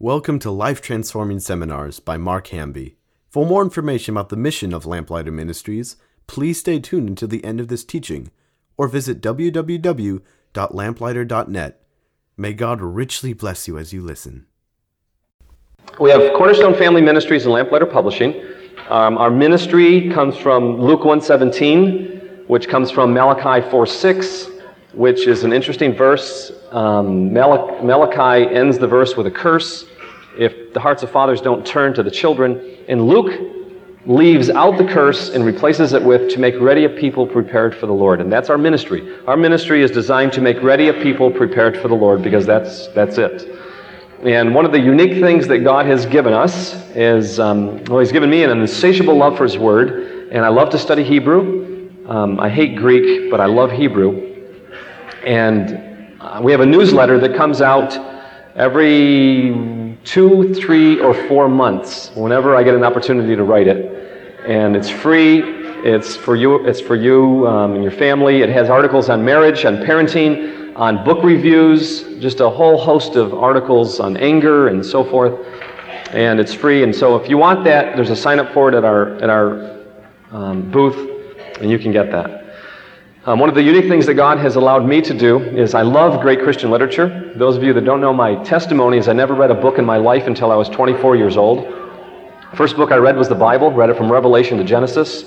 Welcome to Life Transforming Seminars by Mark Hamby. For more information about the mission of Lamplighter Ministries, please stay tuned until the end of this teaching, or visit www.lamplighter.net. May God richly bless you as you listen. We have Cornerstone Family Ministries and Lamplighter Publishing. Our ministry comes from Luke 1:17, which comes from Malachi 4:6, which is an interesting verse. Malachi ends the verse with a curse if the hearts of fathers don't turn to the children. And Luke leaves out the curse and replaces it with, to make ready a people prepared for the Lord. And that's our ministry. Our ministry is designed to make ready a people prepared for the Lord, because that's it. And one of the unique things that God has given us is, He's given me an insatiable love for His Word, and I love to study Hebrew. I hate Greek, but I love Hebrew. And we have a newsletter that comes out every 2, 3, or 4 months, whenever I get an opportunity to write it. And it's free. It's for you and your family. It has articles on marriage, on parenting, on book reviews, just a whole host of articles on anger and so forth. And it's free. And so if you want that, there's a sign up for it at our booth, and you can get that. One of the unique things that God has allowed me to do is I love great Christian literature. Those of you that don't know my testimony is I never read a book in my life until I was 24 years old. First book I read was the Bible, read it from Revelation to Genesis.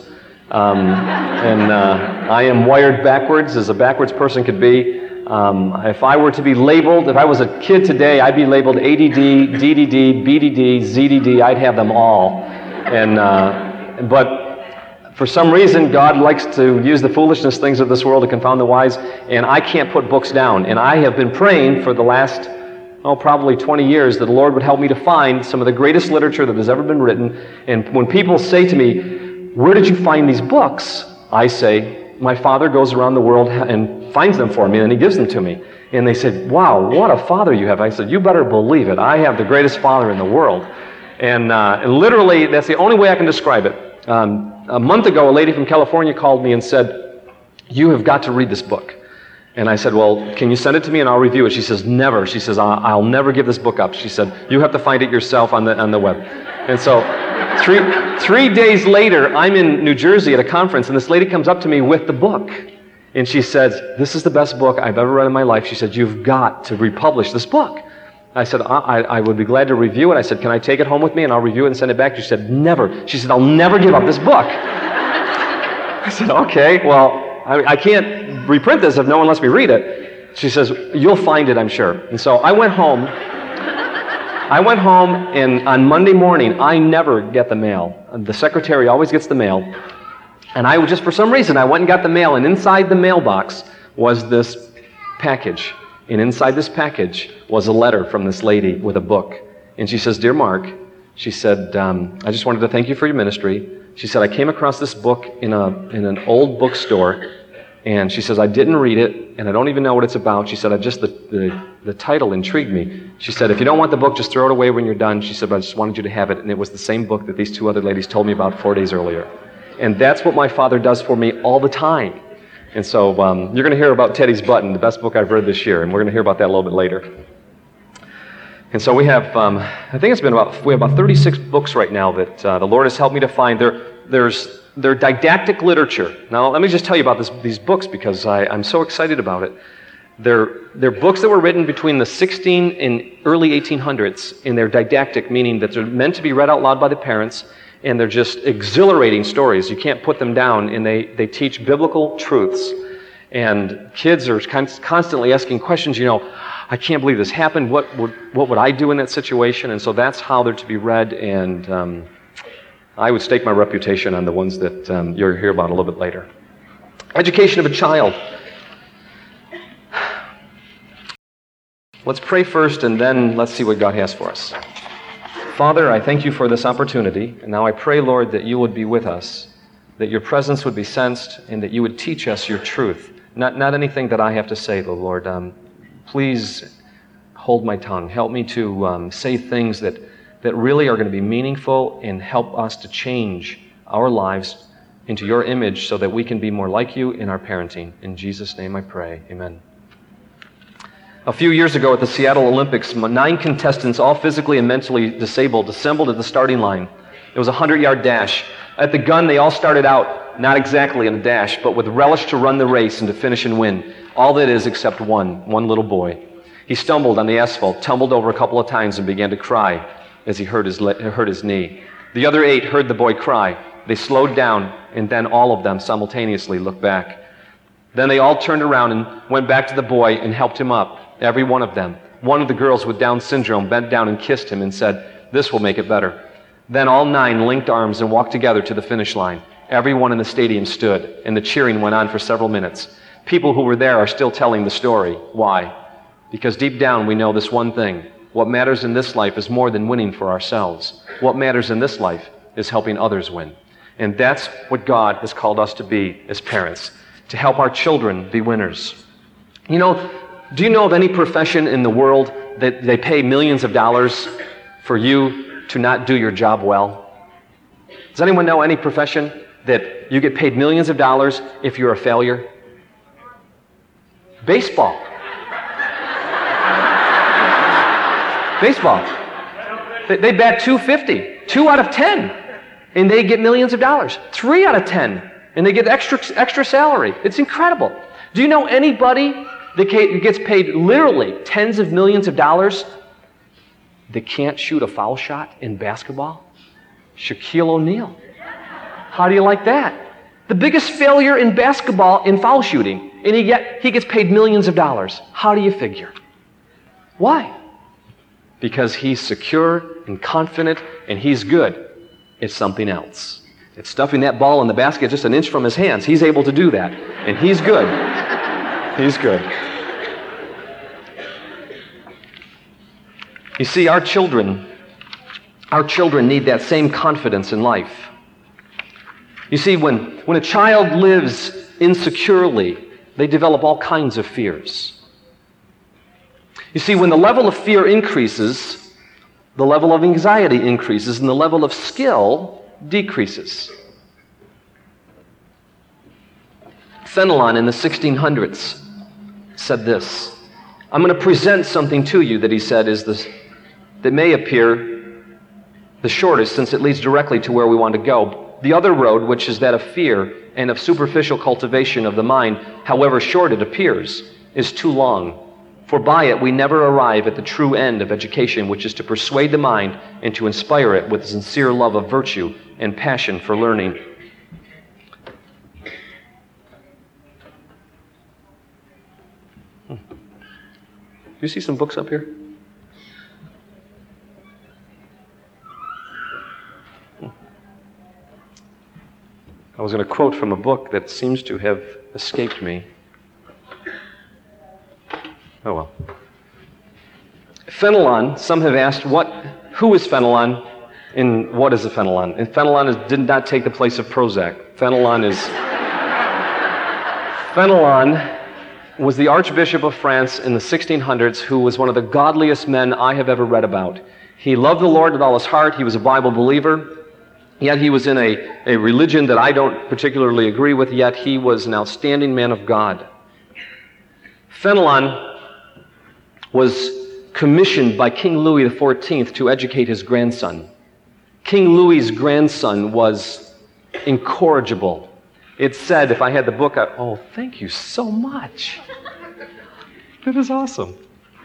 I am wired backwards, as a backwards person could be. If I were to be labeled, if I was a kid today, I'd be labeled ADD, DDD, BDD, ZDD. I'd have them all. But for some reason, God likes to use the foolishness things of this world to confound the wise, and I can't put books down. And I have been praying for the last, probably 20 years that the Lord would help me to find some of the greatest literature that has ever been written. And when people say to me, "Where did you find these books?" I say, "My Father goes around the world and finds them for me, and He gives them to me." And they said, "Wow, what a Father you have." I said, "You better believe it. I have the greatest Father in the world." And literally, that's the only way I can describe it. A month ago, a lady from California called me and said, "You have got to read this book." And I said, "Well, can you send it to me and I'll review it?" She says, "Never." She says, "I'll never give this book up." She said, "You have to find it yourself on the web." And so 3 days later, I'm in New Jersey at a conference, and this lady comes up to me with the book. And she says, "This is the best book I've ever read in my life." She said, "You've got to republish this book." I said, I would be glad to review it. I said, "Can I take it home with me and I'll review it and send it back?" She said, "Never." She said, "I'll never give up this book." I said, "Okay, well, I can't reprint this if no one lets me read it." She says, "You'll find it, I'm sure." And so I went home, and on Monday morning, I never get the mail. The secretary always gets the mail. And I just, for some reason, I went and got the mail, and inside the mailbox was this package. And inside this package was a letter from this lady with a book. And she says, "Dear Mark," she said, "I just wanted to thank you for your ministry." She said, "I came across this book in an old bookstore." And she says, "I didn't read it, and I don't even know what it's about." She said, the title intrigued me. She said, "If you don't want the book, just throw it away when you're done." She said, "But I just wanted you to have it." And it was the same book that these 2 other ladies told me about 4 days earlier. And that's what my Father does for me all the time. And so you're going to hear about Teddy's Button, the best book I've read this year, and we're going to hear about that a little bit later. And so we have, I think we have about 36 books right now that the Lord has helped me to find. They're didactic literature. Now, let me just tell you about these books, because I'm so excited about it. They're books that were written between the 16 and early 1800s, and they're didactic, meaning that they're meant to be read out loud by the parents, and they're just exhilarating stories. You can't put them down, and they teach biblical truths. And kids are constantly asking questions, "I can't believe this happened. What would I do in that situation?" And so that's how they're to be read, and I would stake my reputation on the ones that you'll hear about a little bit later. Education of a child. Let's pray first, and then let's see what God has for us. Father, I thank you for this opportunity, and now I pray, Lord, that you would be with us, that your presence would be sensed, and that you would teach us your truth. Not anything that I have to say, though, Lord. Please hold my tongue. Help me to say things that really are going to be meaningful and help us to change our lives into your image so that we can be more like you in our parenting. In Jesus' name I pray. Amen. A few years ago at the Seattle Olympics, 9 contestants, all physically and mentally disabled, assembled at the starting line. It was a 100-yard dash. At the gun, they all started out, not exactly in a dash, but with relish to run the race and to finish and win. All that is except one little boy. He stumbled on the asphalt, tumbled over a couple of times, and began to cry as he hurt his knee. The other 8 heard the boy cry. They slowed down, and then all of them simultaneously looked back. Then they all turned around and went back to the boy and helped him up. Every one of them. One of the girls with Down syndrome bent down and kissed him and said, "This will make it better." Then all 9 linked arms and walked together to the finish line. Everyone in the stadium stood, and the cheering went on for several minutes. People who were there are still telling the story. Why? Because deep down we know this one thing. What matters in this life is more than winning for ourselves. What matters in this life is helping others win. And that's what God has called us to be as parents, to help our children be winners. You know, do you know of any profession in the world that they pay millions of dollars for you to not do your job well? Does anyone know any profession that you get paid millions of dollars if you're a failure? Baseball. Baseball. They bat .250, 2 out of 10, and they get millions of dollars. 3 out of 10, and they get extra salary. It's incredible. Do you know anybody that gets paid literally tens of millions of dollars that can't shoot a foul shot in basketball? Shaquille O'Neal. How do you like that? The biggest failure in basketball in foul shooting, and yet he gets paid millions of dollars. How do you figure? Why? Because he's secure and confident and he's good. It's something else. It's stuffing that ball in the basket just an inch from his hands. He's able to do that, and he's good. He's good. You see, our children need that same confidence in life. You see, when a child lives insecurely, they develop all kinds of fears. You see, when the level of fear increases, the level of anxiety increases, and the level of skill decreases. Fenelon in the 1600s said this. I'm going to present something to you that he said is this, that may appear the shortest since it leads directly to where we want to go. The other road, which is that of fear and of superficial cultivation of the mind, however short it appears, is too long. For by it we never arrive at the true end of education, which is to persuade the mind and to inspire it with sincere love of virtue and passion for learning. Do you see some books up here? I was going to quote from a book that seems to have escaped me. Oh well. Fenelon, some have asked, who is Fenelon and what is a Fenelon? And Fenelon did not take the place of Prozac. Fenelon was the Archbishop of France in the 1600s who was one of the godliest men I have ever read about. He loved the Lord with all his heart. He was a Bible believer. Yet he was in a religion that I don't particularly agree with, yet he was an outstanding man of God. Fenelon was commissioned by King Louis XIV to educate his grandson. King Louis's grandson was incorrigible. It said, if I had the book, oh, thank you so much. That is awesome.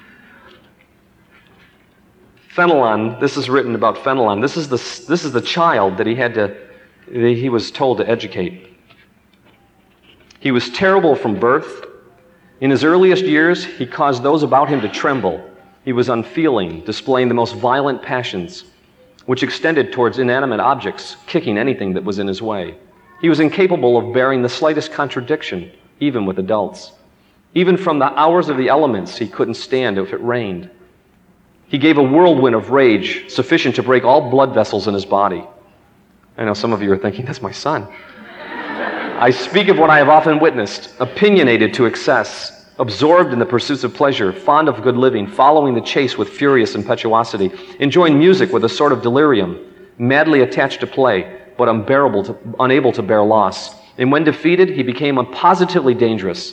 Fenelon, this is written about Fenelon. This is the child that he was told to educate. He was terrible from birth. In his earliest years, he caused those about him to tremble. He was unfeeling, displaying the most violent passions, which extended towards inanimate objects, kicking anything that was in his way. He was incapable of bearing the slightest contradiction, even with adults. Even from the hours of the elements, he couldn't stand if it rained. He gave a whirlwind of rage sufficient to break all blood vessels in his body. I know some of you are thinking, that's my son. I speak of what I have often witnessed, opinionated to excess, absorbed in the pursuits of pleasure, fond of good living, following the chase with furious impetuosity, enjoying music with a sort of delirium, madly attached to play, but unable to bear loss. And when defeated, he became positively dangerous.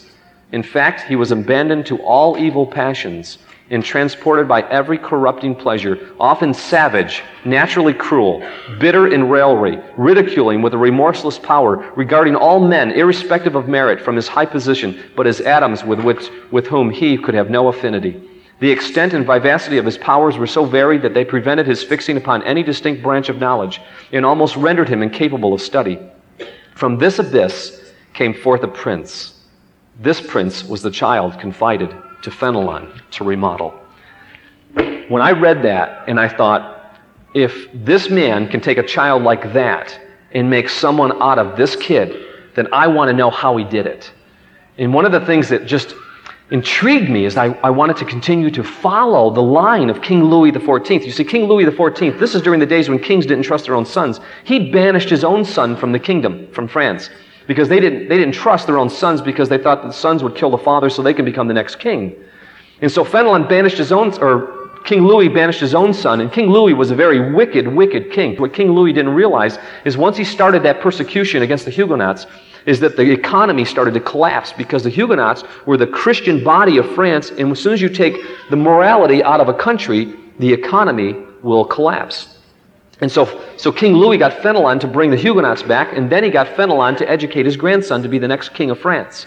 In fact, he was abandoned to all evil passions and transported by every corrupting pleasure, often savage, naturally cruel, bitter in raillery, ridiculing with a remorseless power, regarding all men, irrespective of merit, from his high position, but as atoms with whom he could have no affinity. The extent and vivacity of his powers were so varied that they prevented his fixing upon any distinct branch of knowledge, and almost rendered him incapable of study. From this abyss came forth a prince. This prince was the child confided to Fenelon to remodel. When I read that, and I thought, if this man can take a child like that and make someone out of this kid, then I want to know how he did it. And one of the things that just intrigued me is I wanted to continue to follow the line of King Louis XIV. You see, King Louis XIV, this is during the days when kings didn't trust their own sons. He banished his own son from the kingdom, from France, because they didn't trust their own sons, because they thought the sons would kill the father so they can become the next king. And so Fenelon banished his own, or King Louis banished his own son, and King Louis was a very wicked, wicked king. What King Louis didn't realize is once he started that persecution against the Huguenots, is that the economy started to collapse, because the Huguenots were the Christian body of France, and as soon as you take the morality out of a country, the economy will collapse. And so King Louis got Fenelon to bring the Huguenots back, and then he got Fenelon to educate his grandson to be the next king of France.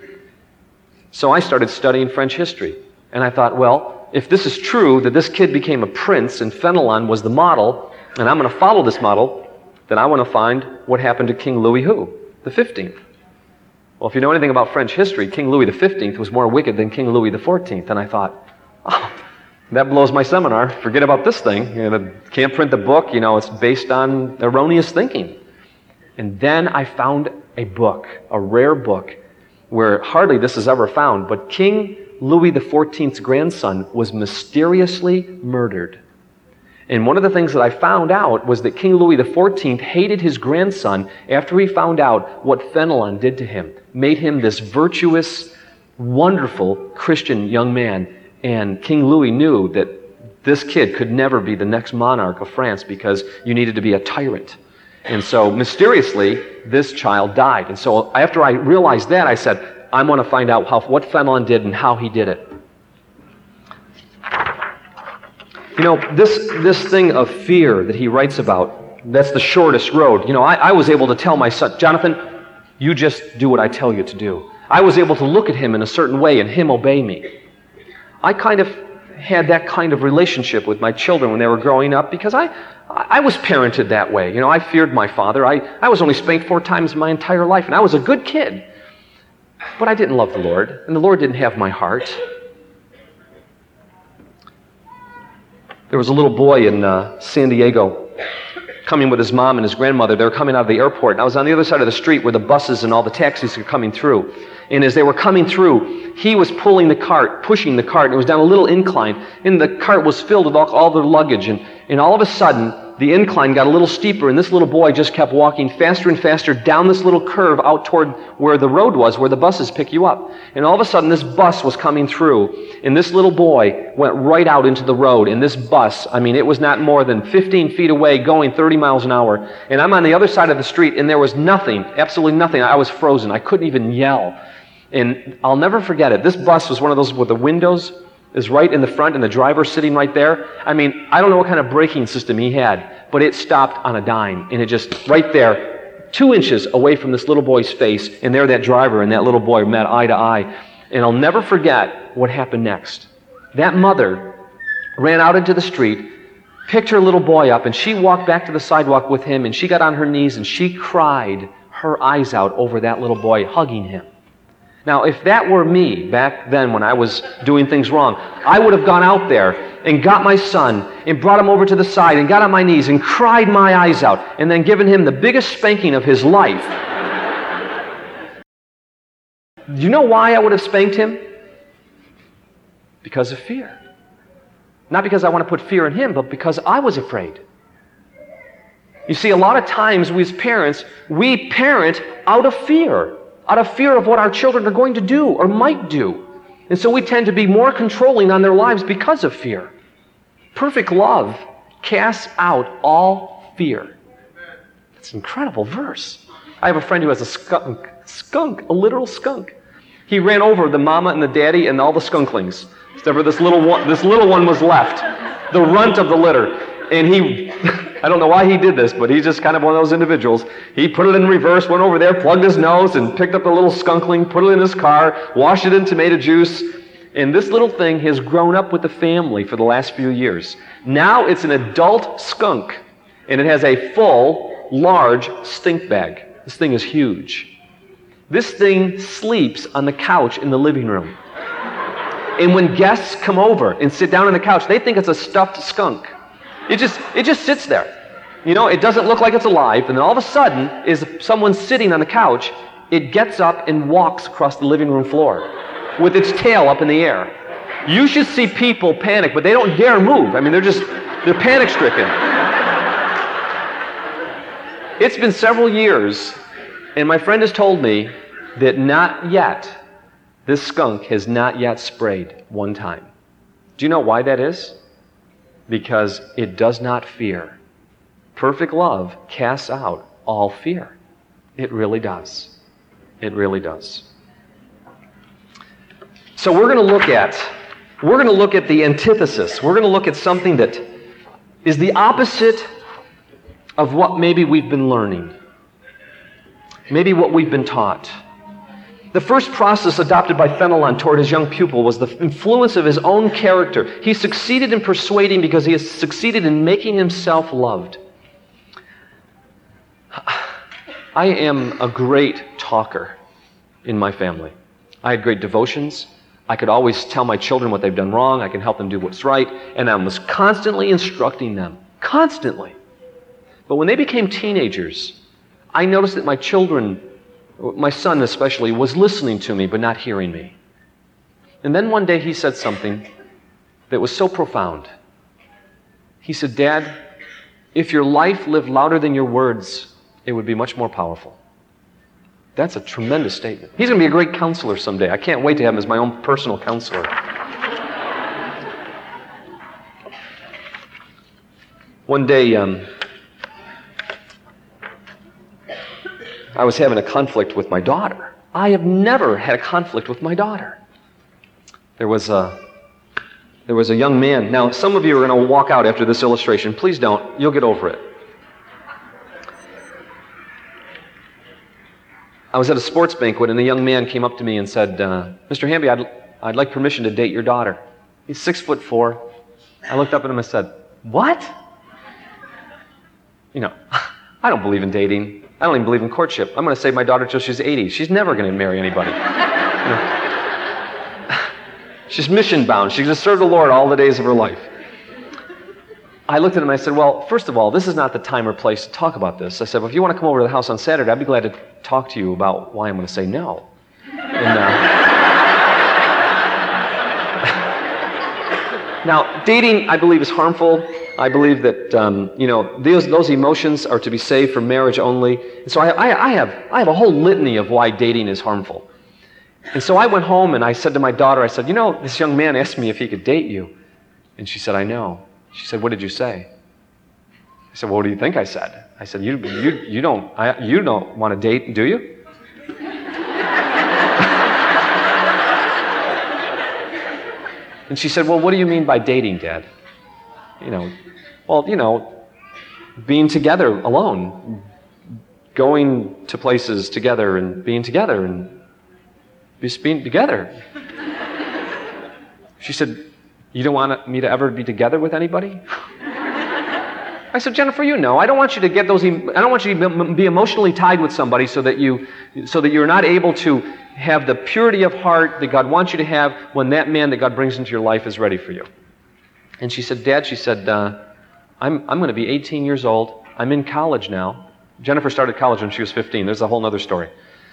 So I started studying French history, and I thought, well, if this is true, that this kid became a prince and Fenelon was the model, and I'm going to follow this model, then I want to find what happened to King Louis who? The 15th. Well, if you know anything about French history, King Louis XV was more wicked than King Louis XIV, and I thought, oh, that blows my seminar. Forget about this thing. Can't print the book. It's based on erroneous thinking. And then I found a book, a rare book, where hardly this is ever found, but King Louis XIV's grandson was mysteriously murdered. And one of the things that I found out was that King Louis XIV hated his grandson after he found out what Fenelon did to him, made him this virtuous, wonderful Christian young man. And King Louis knew that this kid could never be the next monarch of France because you needed to be a tyrant. And so, mysteriously, this child died. And so, after I realized that, I said, I want to find out what Fenelon did and how he did it. This thing of fear that he writes about, that's the shortest road. I was able to tell my son, Jonathan, you just do what I tell you to do. I was able to look at him in a certain way and him obey me. I kind of had that kind of relationship with my children when they were growing up because I was parented that way. I feared my father. I was only spanked 4 times in my entire life, and I was a good kid. But I didn't love the Lord, and the Lord didn't have my heart. There was a little boy in San Diego coming with his mom and his grandmother. They were coming out of the airport, and I was on the other side of the street where the buses and all the taxis were coming through. And as they were coming through, he was pushing the cart, and it was down a little incline, and the cart was filled with all their luggage. And all of a sudden, the incline got a little steeper, and this little boy just kept walking faster and faster down this little curve out toward where the road was, where the buses pick you up. And all of a sudden, this bus was coming through, and this little boy went right out into the road. And this bus, it was not more than 15 feet away, going 30 miles an hour. And I'm on the other side of the street, and there was nothing, absolutely nothing. I was frozen. I couldn't even yell. And I'll never forget it. This bus was one of those where the windows is right in the front and the driver's sitting right there. I don't know what kind of braking system he had, but it stopped on a dime. And it just, right there, 2 inches away from this little boy's face, and there that driver and that little boy met eye to eye. And I'll never forget what happened next. That mother ran out into the street, picked her little boy up, and she walked back to the sidewalk with him, and she got on her knees, and she cried her eyes out over that little boy, hugging him. Now, if that were me back then when I was doing things wrong, I would have gone out there and got my son and brought him over to the side and got on my knees and cried my eyes out and then given him the biggest spanking of his life. Do you know why I would have spanked him? Because of fear. Not because I want to put fear in him, but because I was afraid. You see, a lot of times we as parents, we parent out of fear of what our children are going to do or might do. And so we tend to be more controlling on their lives because of fear. Perfect love casts out all fear. It's an incredible verse. I have a friend who has a skunk, a literal skunk. He ran over the mama and the daddy and all the skunklings. Except for this little one was left, the runt of the litter. And he, I don't know why he did this, but he's just kind of one of those individuals. He put it in reverse, went over there, plugged his nose, and picked up the little skunkling, put it in his car, washed it in tomato juice. And this little thing has grown up with the family for the last few years. Now it's an adult skunk, and it has a full, large stink bag. This thing is huge. This thing sleeps on the couch in the living room. And when guests come over and sit down on the couch, they think it's a stuffed skunk. It just sits there. You know, it doesn't look like it's alive, and then all of a sudden, as someone's sitting on the couch, it gets up and walks across the living room floor with its tail up in the air. You should see people panic, but they don't dare move. I mean, they're panic-stricken. It's been several years, and my friend has told me that not yet, this skunk has not yet sprayed one time. Do you know why that is? Because it does not fear. Perfect love casts out all fear. It really does. It really does. So we're going to look at the antithesis. We're going to look at something that is the opposite of what maybe we've been learning. Maybe what we've been taught. The first process adopted by Fenelon toward his young pupil was the influence of his own character. He succeeded in persuading because he has succeeded in making himself loved. I am a great talker in my family. I had great devotions. I could always tell my children what they've done wrong. I can help them do what's right. And I was constantly instructing them. Constantly. But when they became teenagers, I noticed that my children, my son especially, was listening to me but not hearing me. And then one day he said something that was so profound. He said, "Dad, if your life lived louder than your words, it would be much more powerful." That's a tremendous statement. He's going to be a great counselor someday. I can't wait to have him as my own personal counselor. One day, I was having a conflict with my daughter. I have never had a conflict with my daughter. There was a young man. Now, some of you are going to walk out after this illustration. Please don't. You'll get over it. I was at a sports banquet, and a young man came up to me and said, "Mr. Hamby, I'd like permission to date your daughter." He's 6'4". I looked up at him and said, "What?" You know, I don't believe in dating. I don't even believe in courtship. I'm going to save my daughter till she's 80. She's never going to marry anybody. You know? She's mission bound. She's going to serve the Lord all the days of her life. I looked at him and I said, "Well, first of all, this is not the time or place to talk about this." I said, "Well, if you want to come over to the house on Saturday, I'd be glad to talk to you about why I'm going to say no." And, now, dating, I believe, is harmful. I believe that those emotions are to be saved for marriage only. And so I have a whole litany of why dating is harmful. And so I went home and I said to my daughter, I said, "You know, this young man asked me if he could date you." And she said, "I know." She said, "What did you say?" I said, "Well, what do you think I said?" I said, you don't want to date, do you?" And she said, "Well, what do you mean by dating, Dad?" Being together alone, going to places together and being together and just being together. She said, "You don't want me to ever be together with anybody?" I said, "Jennifer, I don't want you to get those. I don't want you to be emotionally tied with somebody so that you're not able to have the purity of heart that God wants you to have when that man that God brings into your life is ready for you." And she said, "Dad," she said, I'm going to be 18 years old. I'm in college now. Jennifer started college when she was 15. There's a whole other story.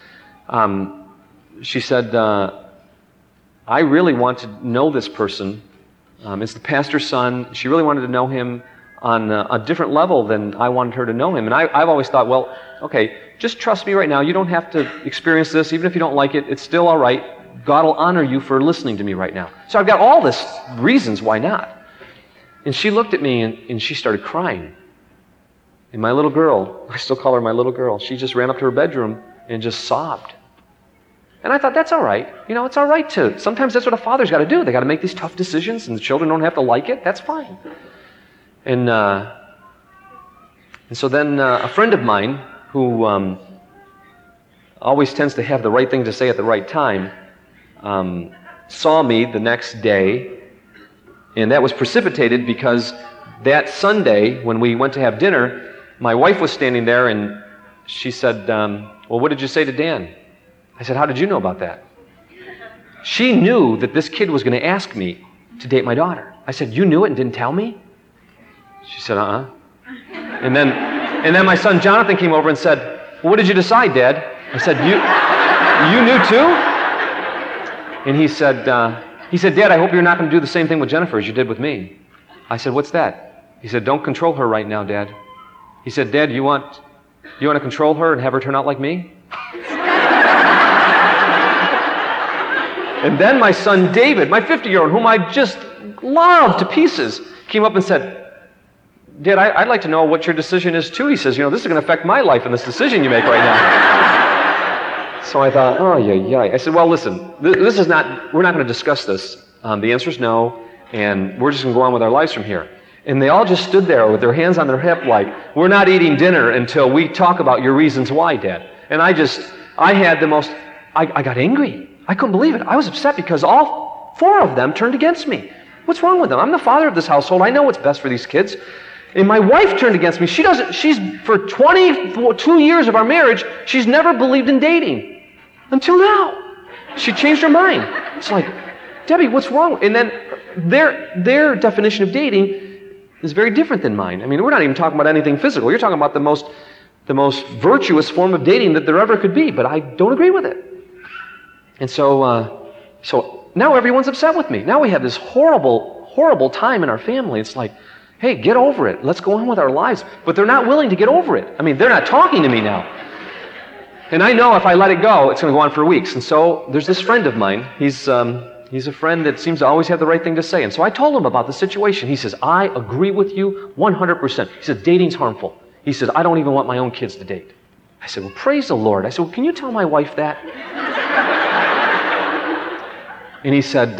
She said, "I really want to know this person. It's the pastor's son." She really wanted to know him on a different level than I wanted her to know him. And I've always thought, well, okay, just trust me right now. You don't have to experience this. Even if you don't like it, it's still all right. God will honor you for listening to me right now. So I've got all this reasons why not. And she looked at me and she started crying. And my little girl, I still call her my little girl, she just ran up to her bedroom and just sobbed. And I thought, that's all right. It's all right to, sometimes that's what a father's got to do. They got to make these tough decisions, and the children don't have to like it. That's fine. And so then a friend of mine who always tends to have the right thing to say at the right time saw me the next day, and that was precipitated because that Sunday when we went to have dinner, my wife was standing there and she said, well, what did you say to Dan? I said, how did you know about that? She knew that this kid was going to ask me to date my daughter. I said, you knew it and didn't tell me? She said, uh-uh. And then my son Jonathan came over and said, well, what did you decide, Dad? I said, you knew too? And he said, Dad, I hope you're not going to do the same thing with Jennifer as you did with me. I said, what's that? He said, don't control her right now, Dad. He said, Dad, you want to control her and have her turn out like me? And then my son David, my 50-year-old, whom I just love to pieces, came up and said, Dad, I'd like to know what your decision is too. He says, this is going to affect my life in this decision you make right now. So I thought, oh, yeah. I said, well, listen, we're not going to discuss this. The answer is no, and we're just going to go on with our lives from here. And they all just stood there with their hands on their hip like, we're not eating dinner until we talk about your reasons why, Dad. And I got angry. I couldn't believe it. I was upset because all 4 of them turned against me. What's wrong with them? I'm the father of this household. I know what's best for these kids. And my wife turned against me. She's for 22 years of our marriage, she's never believed in dating. Until now. She changed her mind. It's like, Debbie, what's wrong? And then their definition of dating is very different than mine. I mean, we're not even talking about anything physical. You're talking about the most virtuous form of dating that there ever could be, but I don't agree with it. And so now everyone's upset with me. Now we have this horrible, horrible time in our family. It's like, hey, get over it. Let's go on with our lives. But they're not willing to get over it. I mean, they're not talking to me now. And I know if I let it go, it's going to go on for weeks. And so there's this friend of mine. He's a friend that seems to always have the right thing to say. And so I told him about the situation. He says, I agree with you 100%. He said, dating's harmful. He says, I don't even want my own kids to date. I said, well, praise the Lord. I said, well, can you tell my wife that? And he said,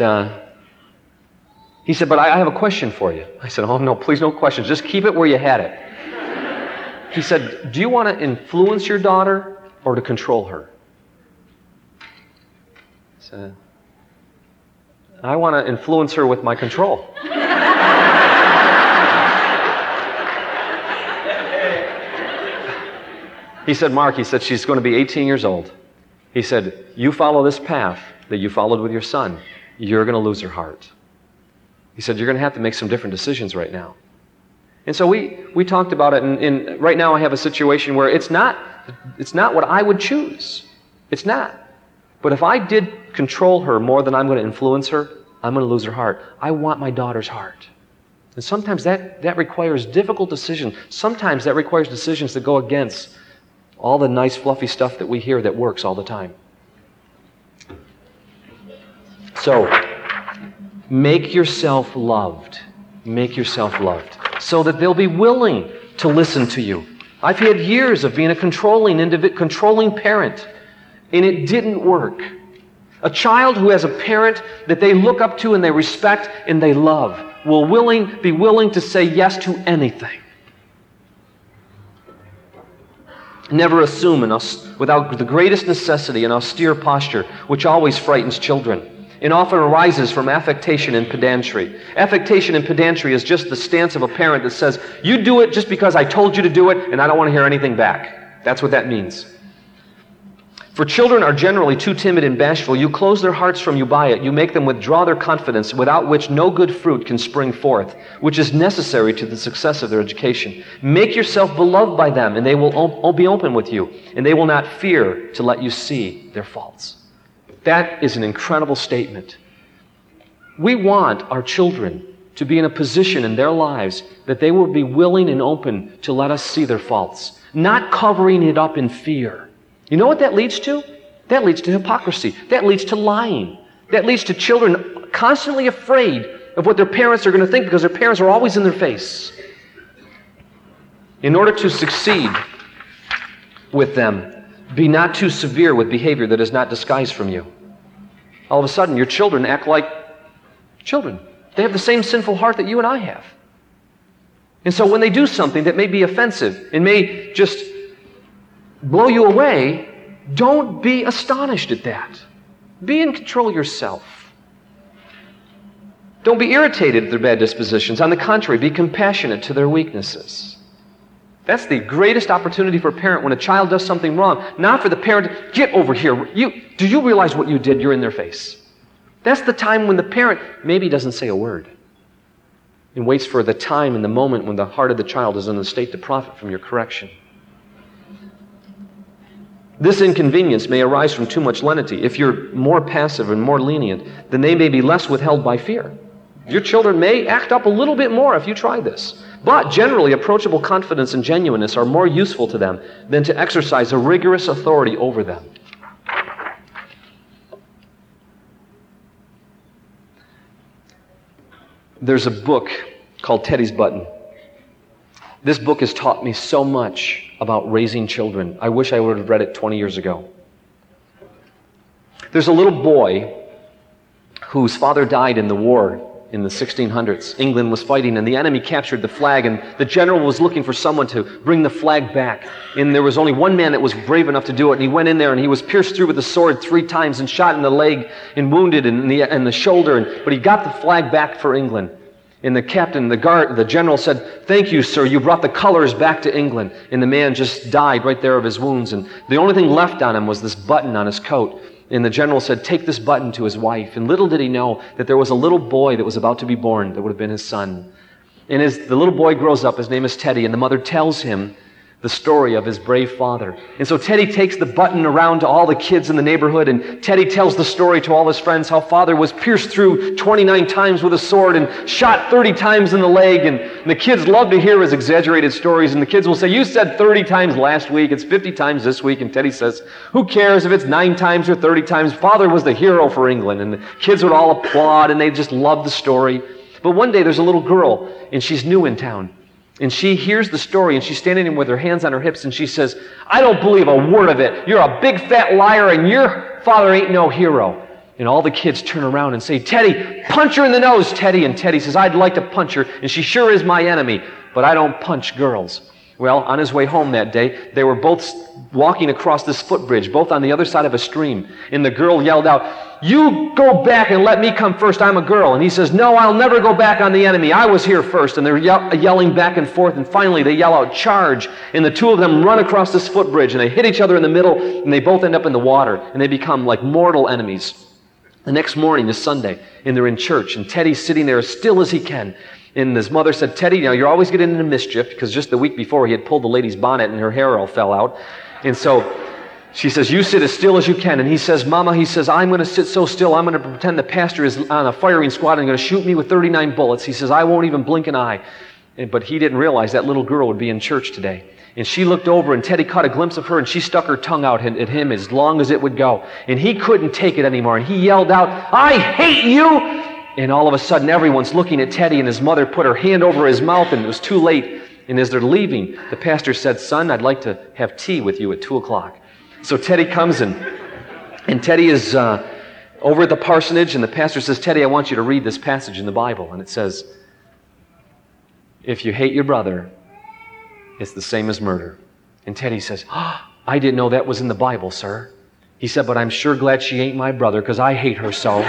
but I have a question for you. I said, oh, no, please, no questions. Just keep it where you had it. He said, do you want to influence your daughter or to control her? I said, I want to influence her with my control. He said, Mark, she's going to be 18 years old. He said, you follow this path that you followed with your son, you're going to lose her heart. He said, you're going to have to make some different decisions right now. And so we talked about it, and right now I have a situation where it's not what I would choose. It's not. But if I did control her more than I'm going to influence her, I'm going to lose her heart. I want my daughter's heart. And sometimes that requires difficult decisions. Sometimes that requires decisions that go against all the nice, fluffy stuff that we hear that works all the time. So, make yourself loved. Make yourself loved so that they'll be willing to listen to you. I've had years of being a controlling parent, and it didn't work. A child who has a parent that they look up to and they respect and they love will be willing to say yes to anything. Never assume without the greatest necessity an austere posture, which always frightens children, and often arises from affectation and pedantry. Affectation and pedantry is just the stance of a parent that says, you do it just because I told you to do it, and I don't want to hear anything back. That's what that means. For children are generally too timid and bashful. You close their hearts from you by it. You make them withdraw their confidence, without which no good fruit can spring forth, which is necessary to the success of their education. Make yourself beloved by them, and they will be open with you, and they will not fear to let you see their faults. That is an incredible statement. We want our children to be in a position in their lives that they will be willing and open to let us see their faults, not covering it up in fear. You know what that leads to? That leads to hypocrisy. That leads to lying. That leads to children constantly afraid of what their parents are going to think because their parents are always in their face. In order to succeed with them, Be not too severe with behavior that is not disguised from you. All of a sudden, your children act like children. They have the same sinful heart that you and I have. And so when they do something that may be offensive and may just blow you away, don't be astonished at that. Be in control yourself. Don't be irritated at their bad dispositions. On the contrary, be compassionate to their weaknesses. That's the greatest opportunity for a parent when a child does something wrong. Not for the parent to, get over here. Do you realize what you did? You're in their face. That's the time when the parent maybe doesn't say a word and waits for the time and the moment when the heart of the child is in a state to profit from your correction. This inconvenience may arise from too much lenity. If you're more passive and more lenient, then they may be less withheld by fear. Your children may act up a little bit more if you try this. But generally, approachable confidence and genuineness are more useful to them than to exercise a rigorous authority over them. There's a book called Teddy's Button. This book has taught me so much about raising children. I wish I would have read it 20 years ago. There's a little boy whose father died in the war in the 1600s. England was fighting, and the enemy captured the flag, and the general was looking for someone to bring the flag back. And there was only one man that was brave enough to do it, and he went in there, and he was pierced through with a sword 3 times and shot in the leg and wounded in the shoulder. But he got the flag back for England. And the captain, the general said, "Thank you, sir. You brought the colors back to England." And the man just died right there of his wounds. And the only thing left on him was this button on his coat. And the general said, "Take this button to his wife." And little did he know that there was a little boy that was about to be born that would have been his son. And as the little boy grows up, his name is Teddy, and the mother tells him the story of his brave father. And so Teddy takes the button around to all the kids in the neighborhood, and Teddy tells the story to all his friends how father was pierced through 29 times with a sword and shot 30 times in the leg. And the kids love to hear his exaggerated stories, and the kids will say, "You said 30 times last week, it's 50 times this week." And Teddy says, "Who cares if it's 9 times or 30 times? Father was the hero for England." And the kids would all applaud, and they just love the story. But one day there's a little girl, and she's new in town. And she hears the story, and she's standing there with her hands on her hips, and she says, "I don't believe a word of it. You're a big fat liar, and your father ain't no hero." And all the kids turn around and say, "Teddy, punch her in the nose, Teddy." And Teddy says, "I'd like to punch her, and she sure is my enemy, but I don't punch girls." Well, on his way home that day, they were both walking across this footbridge, both on the other side of a stream. And the girl yelled out, "You go back and let me come first. I'm a girl." And he says, "No, I'll never go back on the enemy. I was here first." And they're yelling back and forth. And finally, they yell out, "Charge." And the two of them run across this footbridge, and they hit each other in the middle, and they both end up in the water. And they become like mortal enemies. The next morning is Sunday, and they're in church. And Teddy's sitting there as still as he can. And his mother said, "Teddy, you're always getting into mischief," because just the week before he had pulled the lady's bonnet and her hair all fell out. And so she says, "You sit as still as you can." And he says, "Mama," he says, "I'm going to sit so still, I'm going to pretend the pastor is on a firing squad and going to shoot me with 39 bullets. He says, "I won't even blink an eye." But he didn't realize that little girl would be in church today. And she looked over, and Teddy caught a glimpse of her, and she stuck her tongue out at him as long as it would go. And he couldn't take it anymore. And he yelled out, "I hate you!" And all of a sudden, everyone's looking at Teddy, and his mother put her hand over his mouth, and it was too late. And as they're leaving, the pastor said, "Son, I'd like to have tea with you at 2 o'clock. So Teddy comes in, and Teddy is over at the parsonage, and the pastor says, "Teddy, I want you to read this passage in the Bible." And it says, "If you hate your brother, it's the same as murder." And Teddy says, "I didn't know that was in the Bible, sir." He said, "But I'm sure glad she ain't my brother, because I hate her so."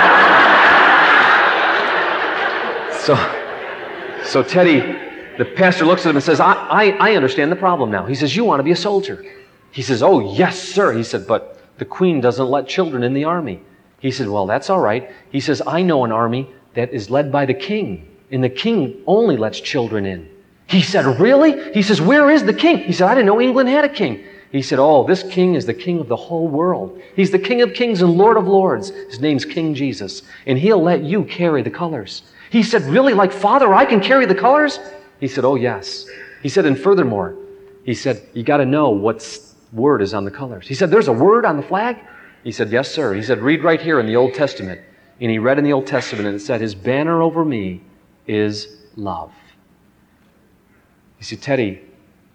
So Teddy, the pastor looks at him and says, I understand the problem now. He says, "You want to be a soldier." He says, "Oh, yes, sir." He said, "But the Queen doesn't let children in the army." He said, "Well, that's all right." He says, "I know an army that is led by the king, and the king only lets children in." He said, "Really?" He says, "Where is the king?" He said, "I didn't know England had a king." He said, "Oh, this king is the king of the whole world. He's the King of kings and Lord of lords. His name's King Jesus, and he'll let you carry the colors." He said, "Really? Like Father, I can carry the colors?" He said, "Oh, yes." He said, "And furthermore," he said, "you got to know what word is on the colors." He said, "There's a word on the flag?" He said, "Yes, sir." He said, "Read right here in the Old Testament." And he read in the Old Testament, and it said, "His banner over me is love." You see, Teddy,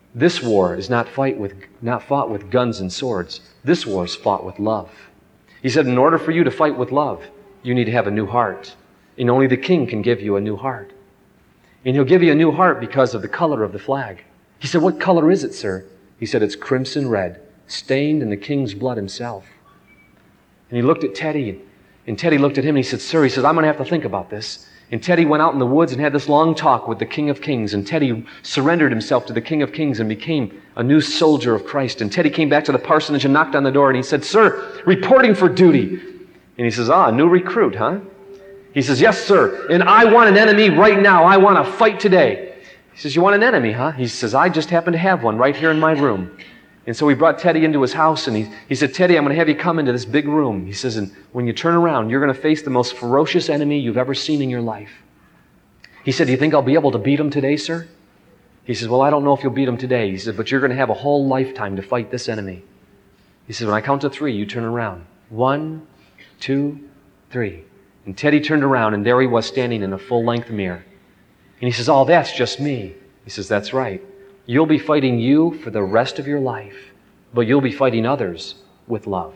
This war is not fought with guns and swords. This war is fought with love. He said, in order for you to fight with love, you need to have a new heart. And only the King can give you a new heart. And He'll give you a new heart because of the color of the flag. He said, what color is it, sir? He said, it's crimson red, stained in the King's blood himself. And he looked at Teddy, and Teddy looked at him, and he said, sir, he said, I'm going to have to think about this. And Teddy went out in the woods and had this long talk with the King of Kings. And Teddy surrendered himself to the King of Kings and became a new soldier of Christ. And Teddy came back to the parsonage and knocked on the door, and he said, sir, reporting for duty. And he says, a new recruit, huh? He says, yes, sir, and I want an enemy right now. I want to fight today. He says, you want an enemy, huh? He says, I just happen to have one right here in my room. And so he brought Teddy into his house, and he said, Teddy, I'm going to have you come into this big room. He says, and when you turn around, you're going to face the most ferocious enemy you've ever seen in your life. He said, do you think I'll be able to beat him today, sir? He says, well, I don't know if you'll beat him today. He said, but you're going to have a whole lifetime to fight this enemy. He said, when I count to 3, you turn around. 1, 2, 3. And Teddy turned around, and there he was standing in a full-length mirror. And he says, oh, that's just me. He says, that's right. You'll be fighting you for the rest of your life, but you'll be fighting others with love.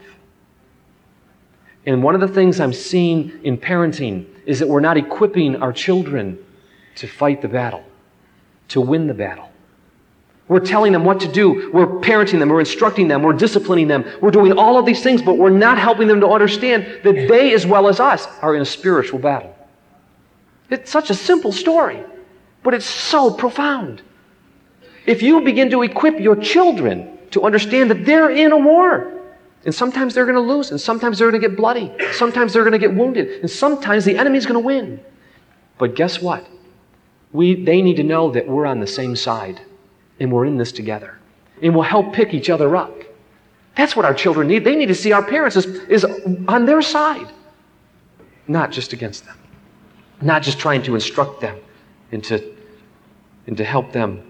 And one of the things I'm seeing in parenting is that we're not equipping our children to fight the battle, to win the battle. We're telling them what to do. We're parenting them. We're instructing them. We're disciplining them. We're doing all of these things, but we're not helping them to understand that they, as well as us, are in a spiritual battle. It's such a simple story, but it's so profound. If you begin to equip your children to understand that they're in a war, and sometimes they're going to lose, and sometimes they're going to get bloody, sometimes they're going to get wounded, and sometimes the enemy's going to win. But guess what? They need to know that we're on the same side, and we're in this together, and we'll help pick each other up. That's what our children need. They need to see our parents is on their side, not just against them, not just trying to instruct them and to help them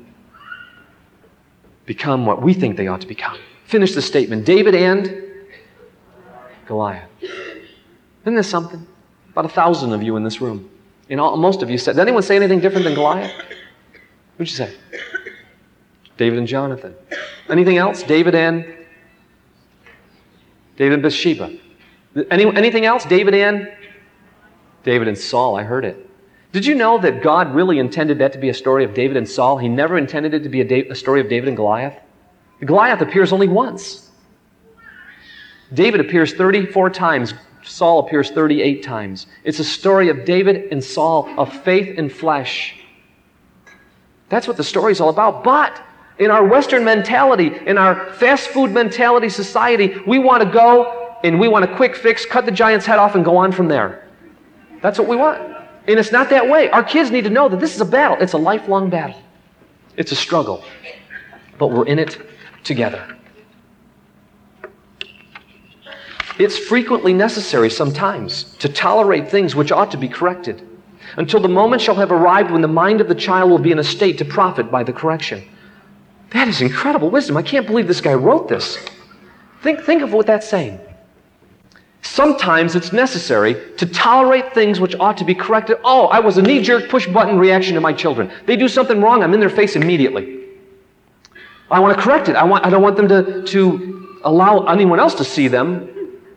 become what we think they ought to become. Finish the statement. David and Goliath. Isn't this something? About 1,000 of you in this room. Most of you said, did anyone say anything different than Goliath? What'd you say? David and Jonathan. Anything else? David and Bathsheba. Anything else? David and Saul. I heard it. Did you know that God really intended that to be a story of David and Saul? He never intended it to be a story of David and Goliath. Goliath appears only once. David appears 34 times. Saul appears 38 times. It's a story of David and Saul, of faith and flesh. That's what the story's all about. But in our Western mentality, in our fast food mentality society, we want to go and we want a quick fix, cut the giant's head off and go on from there. That's what we want. And it's not that way. Our kids need to know that this is a battle. It's a lifelong battle. It's a struggle. But we're in it together. It's frequently necessary sometimes to tolerate things which ought to be corrected, until the moment shall have arrived when the mind of the child will be in a state to profit by the correction. That is incredible wisdom. I can't believe this guy wrote this. Think of what that's saying. Sometimes it's necessary to tolerate things which ought to be corrected. Oh, I was a knee-jerk push-button reaction to my children. They do something wrong, I'm in their face immediately. I want to correct it. I don't want them to allow anyone else to see them.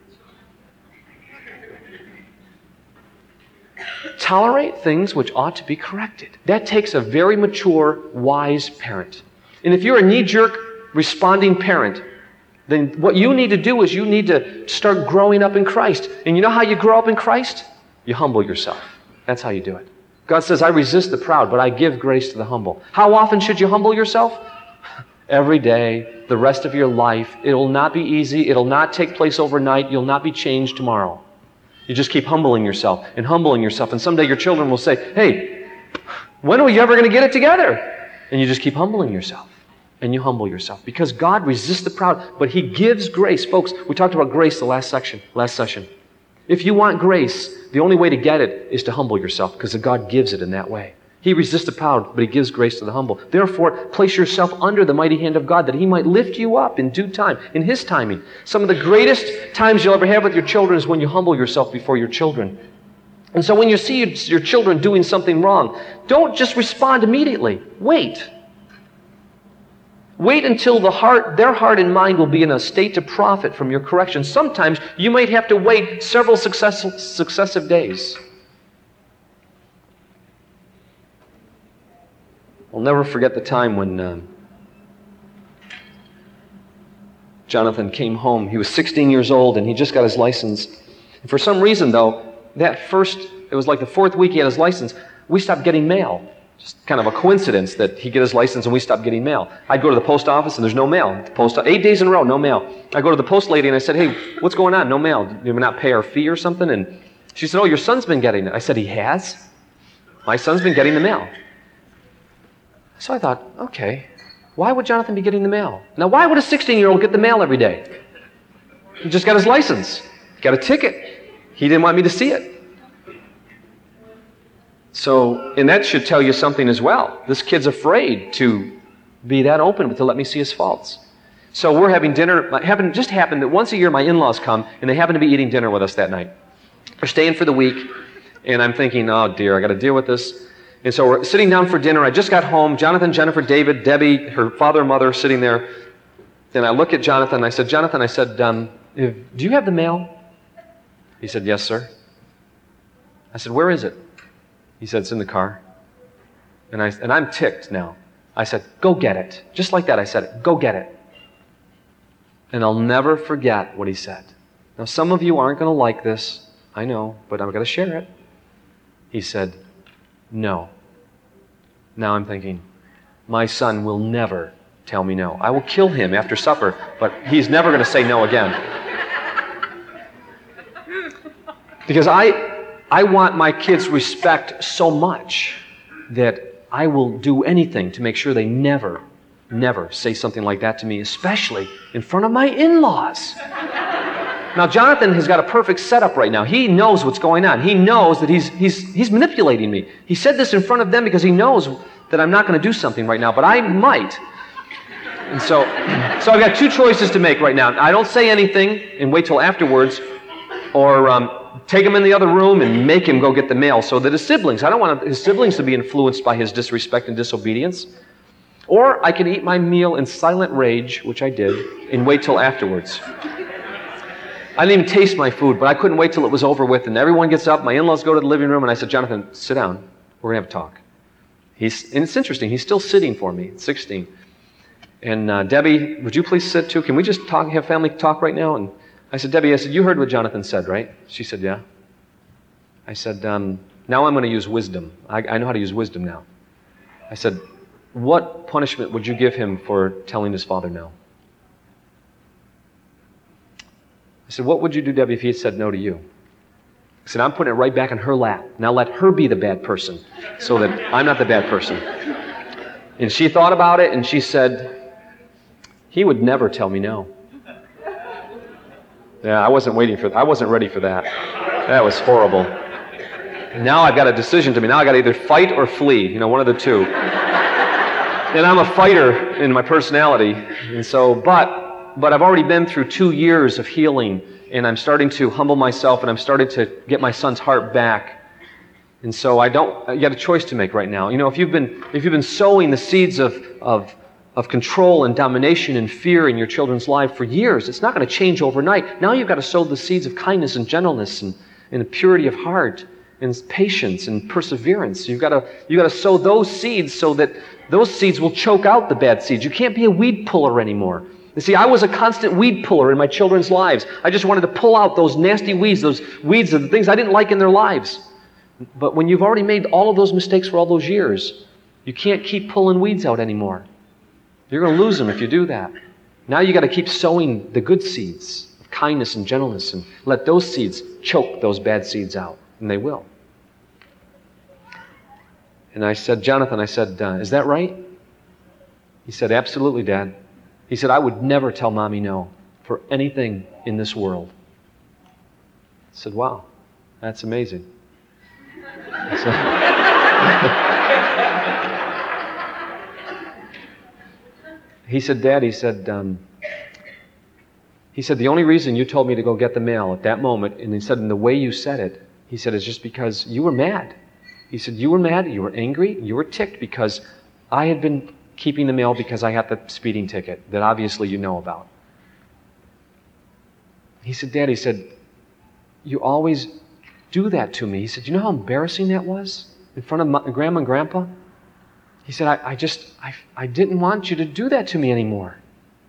Tolerate things which ought to be corrected. That takes a very mature, wise parent. And if you're a knee-jerk responding parent, then what you need to do is you need to start growing up in Christ. And you know how you grow up in Christ? You humble yourself. That's how you do it. God says, I resist the proud, but I give grace to the humble. How often should you humble yourself? Every day, the rest of your life. It will not be easy. It will not take place overnight. You'll not be changed tomorrow. You just keep humbling yourself and humbling yourself. And someday your children will say, hey, when are you ever going to get it together? And you just keep humbling yourself. And you humble yourself. Because God resists the proud, but He gives grace. Folks, we talked about grace the last session. If you want grace, the only way to get it is to humble yourself, because God gives it in that way. He resists the proud, but He gives grace to the humble. Therefore, place yourself under the mighty hand of God, that He might lift you up in due time, in His timing. Some of the greatest times you'll ever have with your children is when you humble yourself before your children. And so when you see your children doing something wrong, don't just respond immediately. Wait. Wait until their heart and mind will be in a state to profit from your correction. Sometimes you might have to wait several successive days. I'll never forget the time when Jonathan came home. He was 16 years old and he just got his license. And for some reason, though, it was like the fourth week he had his license, we stopped getting mail. Just kind of a coincidence that he get his license and we stopped getting mail. I'd go to the post office and there's no mail. 8 days in a row, no mail. I go to the post lady and I said, hey, what's going on? No mail. Did we not pay our fee or something? And she said, oh, your son's been getting it. I said, he has? My son's been getting the mail. So I thought, okay, why would Jonathan be getting the mail? Now, why would a 16-year-old get the mail every day? He just got his license. He got a ticket. He didn't want me to see it. So, and that should tell you something as well. This kid's afraid to be that open to let me see his faults. So we're having dinner. It just happened that once a year my in-laws come, and they happen to be eating dinner with us that night. They're staying for the week, and I'm thinking, oh dear, I got to deal with this. And so we're sitting down for dinner. I just got home. Jonathan, Jennifer, David, Debbie, her father and mother sitting there. And I look at Jonathan, and I said, Jonathan, do you have the mail? He said, yes, sir. I said, where is it? He said, it's in the car. And I'm ticked now. I said, go get it. Just like that, I said it. Go get it. And I'll never forget what he said. Now, some of you aren't going to like this. I know, but I'm going to share it. He said, no. Now I'm thinking, my son will never tell me no. I will kill him after supper, but he's never going to say no again. Because I want my kids' respect so much that I will do anything to make sure they never say something like that to me, especially in front of my in-laws. Now, Jonathan has got a perfect setup right now. He knows what's going on. He knows that he's manipulating me. He said this in front of them because he knows that I'm not going to do something right now, but I might. And so I've got two choices to make right now. I don't say anything and wait till afterwards, or take him in the other room and make him go get the mail so that I don't want his siblings to be influenced by his disrespect and disobedience. Or I can eat my meal in silent rage, which I did, and wait till afterwards. I didn't even taste my food, but I couldn't wait till it was over with, and everyone gets up, my in-laws go to the living room, and I said, Jonathan, sit down. We're going to have a talk. And it's interesting, he's still sitting for me at 16. And Debbie, would you please sit too? Can we just have family talk right now? And I said, Debbie, you heard what Jonathan said, right? She said, yeah. I said, now I'm going to use wisdom. I know how to use wisdom now. I said, what punishment would you give him for telling his father no? I said, what would you do, Debbie, if he had said no to you? I said, I'm putting it right back in her lap. Now let her be the bad person so that I'm not the bad person. And she thought about it, and she said, he would never tell me no. Yeah, I wasn't ready for that. That was horrible. Now I've got a decision to me. Now I've got to either fight or flee, one of the two. And I'm a fighter in my personality. And so, but I've already been through 2 years of healing, and I'm starting to humble myself, and I'm starting to get my son's heart back. And so I got a choice to make right now. If you've been sowing the seeds of control and domination and fear in your children's life for years, it's not going to change overnight. Now you've got to sow the seeds of kindness and gentleness and purity of heart and patience and perseverance. You've got to sow those seeds so that those seeds will choke out the bad seeds. You can't be a weed puller anymore. You see, I was a constant weed puller in my children's lives. I just wanted to pull out those nasty weeds, those weeds of the things I didn't like in their lives. But when you've already made all of those mistakes for all those years, you can't keep pulling weeds out anymore. You're going to lose them if you do that. Now you got to keep sowing the good seeds of kindness and gentleness, and let those seeds choke those bad seeds out, and they will. And I said, Jonathan, is that right? He said, absolutely, Dad. He said, I would never tell Mommy no for anything in this world. I said, wow, that's amazing. He said, Dad, he said, the only reason you told me to go get the mail at that moment, and he said, in the way you said it, he said, is just because you were mad. He said, you were mad, you were angry, you were ticked because I had been keeping the mail because I had the speeding ticket that obviously you know about. He said, Dad, he said, you always do that to me. He said, you know how embarrassing that was in front of my Grandma and Grandpa? He said, I didn't want you to do that to me anymore.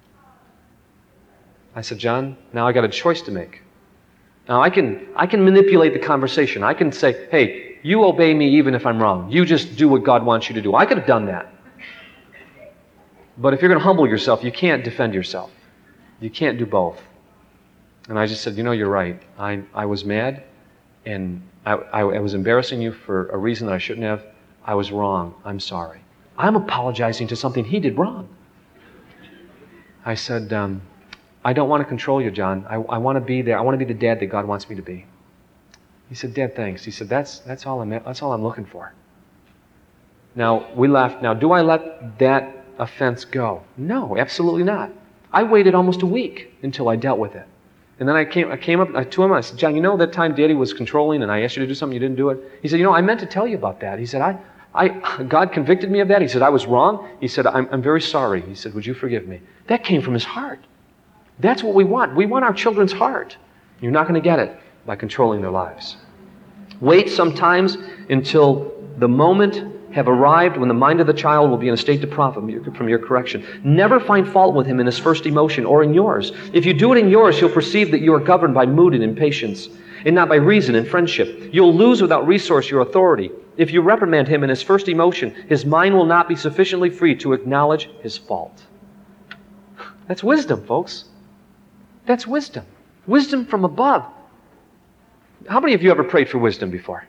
I said, John, now I got a choice to make. Now I can manipulate the conversation. I can say, hey, you obey me even if I'm wrong. You just do what God wants you to do. I could have done that. But if you're going to humble yourself, you can't defend yourself. You can't do both. And I just said, you know, you're right. I was mad, and I was embarrassing you for a reason that I shouldn't have. I was wrong. I'm sorry. I'm apologizing to something he did wrong. I said, I don't want to control you, John. I want to be there. I want to be the dad that God wants me to be. He said, Dad, thanks. He said, that's all I'm looking for. Now, we laughed. Now, do I let that offense go? No, absolutely not. I waited almost a week until I dealt with it. And then I came up to him and I said, John, you know that time Daddy was controlling and I asked you to do something, you didn't do it? He said, you know, I meant to tell you about that. He said, God convicted me of that. He said, I was wrong. He said, I'm very sorry. He said, would you forgive me? That came from his heart. That's what we want. We want our children's heart. You're not going to get it by controlling their lives. Wait sometimes until the moment have arrived when the mind of the child will be in a state to profit from your correction. Never find fault with him in his first emotion or in yours. If you do it in yours, he'll perceive that you are governed by mood and impatience, and not by reason and friendship. You'll lose without resource your authority. If you reprimand him in his first emotion, his mind will not be sufficiently free to acknowledge his fault. That's wisdom, folks. That's wisdom. Wisdom from above. How many of you ever prayed for wisdom before?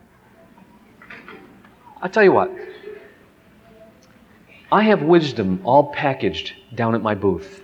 I'll tell you what. I have wisdom all packaged down at my booth.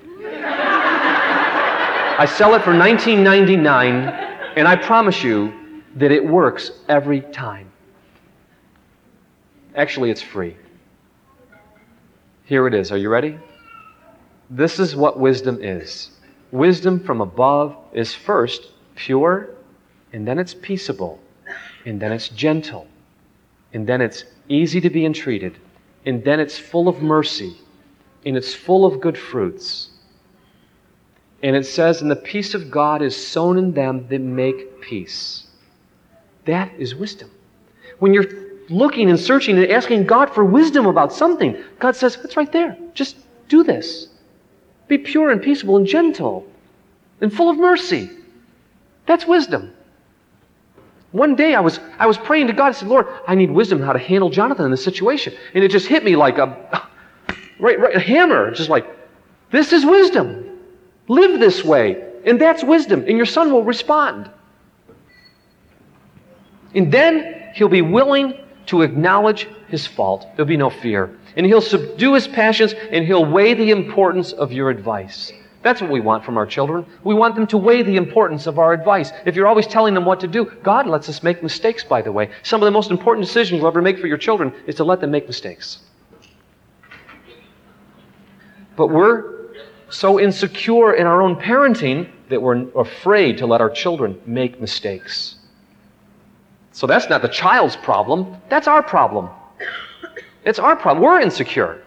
I sell it for $19.99, and I promise you that it works every time. Actually, it's free. Here it is. Are you ready? This is what wisdom is. Wisdom from above is first pure, and then it's peaceable, and then it's gentle, and then it's easy to be entreated, and then it's full of mercy, and it's full of good fruits. And it says, and the peace of God is sown in them that make peace. That is wisdom. When you're looking and searching and asking God for wisdom about something, God says, it's right there. Just do this. Be pure and peaceable and gentle and full of mercy. That's wisdom. One day I was praying to God. I said, Lord, I need wisdom how to handle Jonathan in this situation. And it just hit me like a hammer. Just like, this is wisdom. Live this way. And that's wisdom. And your son will respond. And then he'll be willing to acknowledge his fault. There'll be no fear. And he'll subdue his passions, and he'll weigh the importance of your advice. That's what we want from our children. We want them to weigh the importance of our advice. If you're always telling them what to do, God lets us make mistakes, by the way. Some of the most important decisions you'll ever make for your children is to let them make mistakes. But we're so insecure in our own parenting that we're afraid to let our children make mistakes. So that's not the child's problem. That's our problem. It's our problem. We're insecure.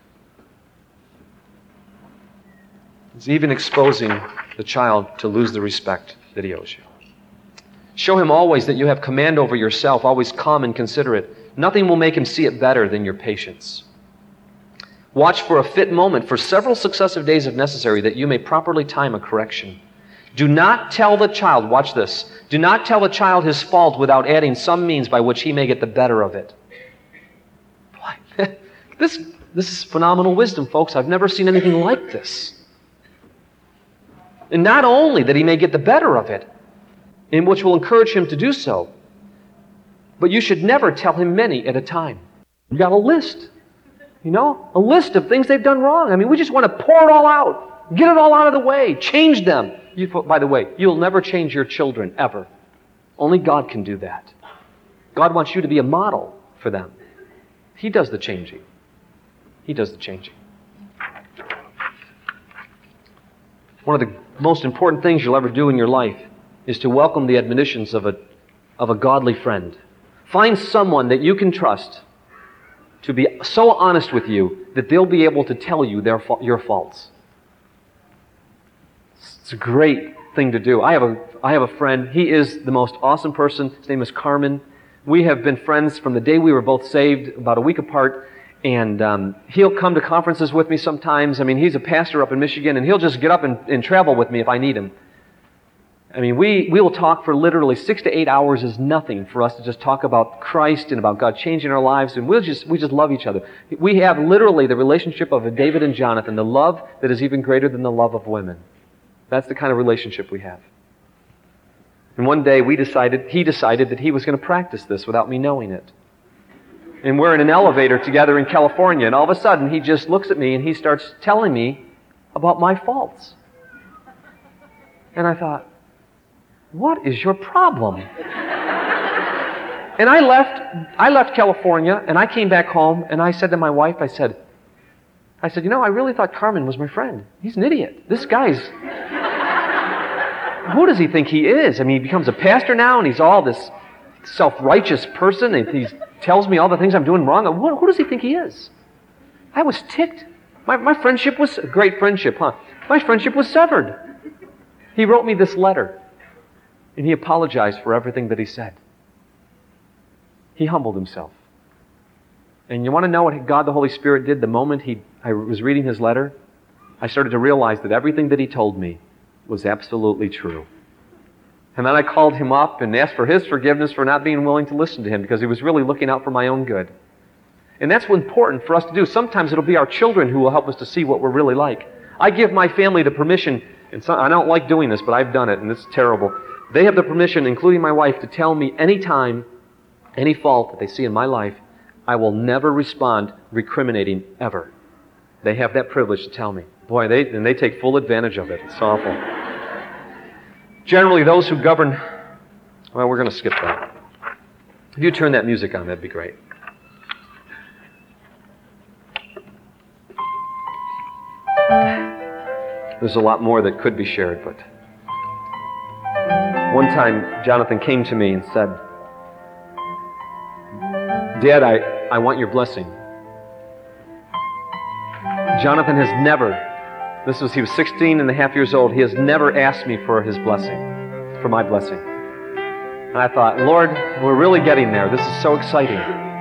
It's even exposing the child to lose the respect that he owes you. Show him always that you have command over yourself, always calm and considerate. Nothing will make him see it better than your patience. Watch for a fit moment for several successive days if necessary, that you may properly time a correction. Do not tell the child, watch this, do not tell the child his fault without adding some means by which he may get the better of it. Boy, this is phenomenal wisdom, folks. I've never seen anything like this. And not only that he may get the better of it, in which will encourage him to do so, but you should never tell him many at a time. You got a list, a list of things they've done wrong. I mean, we just want to pour it all out, get it all out of the way, change them. By the way, you'll never change your children, ever. Only God can do that. God wants you to be a model for them. He does the changing. He does the changing. One of the most important things you'll ever do in your life is to welcome the admonitions of a godly friend. Find someone that you can trust to be so honest with you that they'll be able to tell you your faults. It's a great thing to do. I have a friend. He is the most awesome person. His name is Carmen. We have been friends from the day we were both saved, about a week apart. And he'll come to conferences with me sometimes. I mean, he's a pastor up in Michigan, and he'll just get up and travel with me if I need him. I mean, we will talk for literally 6 to 8 hours is nothing for us to just talk about Christ and about God changing our lives, and we just love each other. We have literally the relationship of a David and Jonathan, the love that is even greater than the love of women. That's the kind of relationship we have. And one day he decided that he was going to practice this without me knowing it. And we're in an elevator together in California, and all of a sudden he just looks at me and he starts telling me about my faults. And I thought, what is your problem? And I left California, and I came back home, and I said to my wife, I said, you know, I really thought Carmen was my friend. He's an idiot. This guy's... Who does he think he is? I mean, he becomes a pastor now, and he's all this self-righteous person, and he tells me all the things I'm doing wrong. Who does he think he is? I was ticked. My friendship was a great friendship, huh? My friendship was severed. He wrote me this letter, and he apologized for everything that he said. He humbled himself. And you want to know what God the Holy Spirit did the moment I was reading his letter? I started to realize that everything that he told me was absolutely true. And then I called him up and asked for his forgiveness for not being willing to listen to him, because he was really looking out for my own good. And that's what's important for us to do. Sometimes it'll be our children who will help us to see what we're really like. I give my family the permission, and I don't like doing this, but I've done it, and it's terrible. They have the permission, including my wife, to tell me any time, any fault that they see in my life. I will never respond recriminating, ever. They have that privilege to tell me. Boy, they take full advantage of it. It's awful. Generally, those who govern... Well, we're going to skip that. If you turn that music on, that'd be great. There's a lot more that could be shared, but... One time, Jonathan came to me and said, Dad, I want your blessing. Jonathan has never, he was 16 and a half years old, he has never asked me for his blessing, for my blessing. And I thought, Lord, we're really getting there. This is so exciting.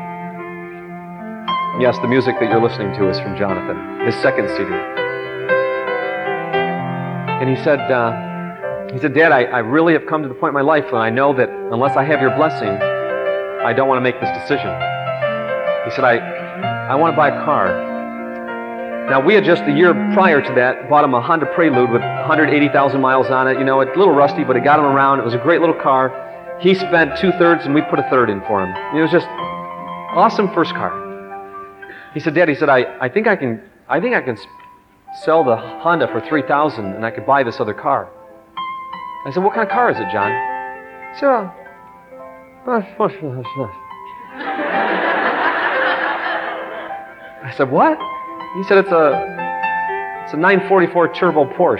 Yes, the music that you're listening to is from Jonathan, his second CD. And he said, Dad, I really have come to the point in my life when I know that unless I have your blessing, I don't want to make this decision. He said, I want to buy a car. Now, we had just the year prior to that bought him a Honda Prelude with 180,000 miles on it. You know, it's a little rusty, but it got him around. It was a great little car. He spent 2/3 and we put 1/3 in for him. It was just awesome first car. He said, Dad, I think I can sell the Honda for $3,000 and I could buy this other car. I said, what kind of car is it, John? He said, I said, what? He said, it's a 944 turbo Porsche.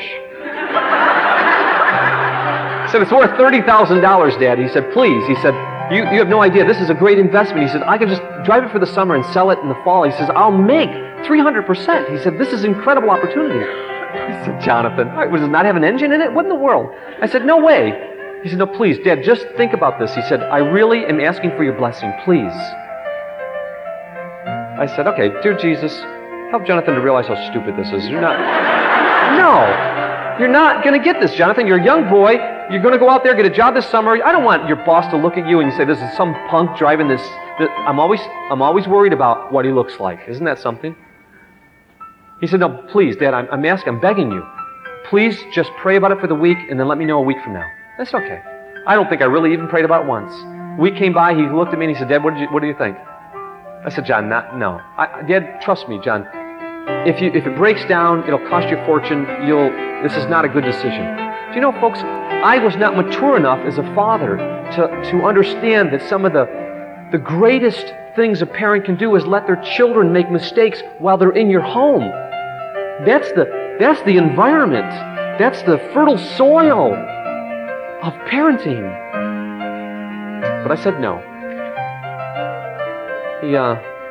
He said, it's worth $30,000, Dad. He said, please. He said, you have no idea. This is a great investment. He said, I could just drive it for the summer and sell it in the fall. He says, I'll make 300%. He said, this is an incredible opportunity. I said, Jonathan, does it not have an engine in it? What in the world? I said, no way. He said, no, please, Dad, just think about this. He said, I really am asking for your blessing, please. I said, okay, dear Jesus, help Jonathan to realize how stupid this is. You're not going to get this, Jonathan. You're a young boy. You're going to go out there, get a job this summer. I don't want your boss to look at you and say, this is some punk driving this. I'm always worried about what he looks like. Isn't that something? He said, no, please, Dad, I'm asking, I'm begging you. Please just pray about it for the week and then let me know a week from now. That's okay. I don't think I really even prayed about it once. A week came by, he looked at me and he said, Dad, what do you think? I said, John, no. Dad, trust me, John. If it breaks down, it'll cost you a fortune. This is not a good decision. Do you know, folks, I was not mature enough as a father to understand that some of the greatest things a parent can do is let their children make mistakes while they're in your home. That's the environment. That's the fertile soil of parenting. But I said no.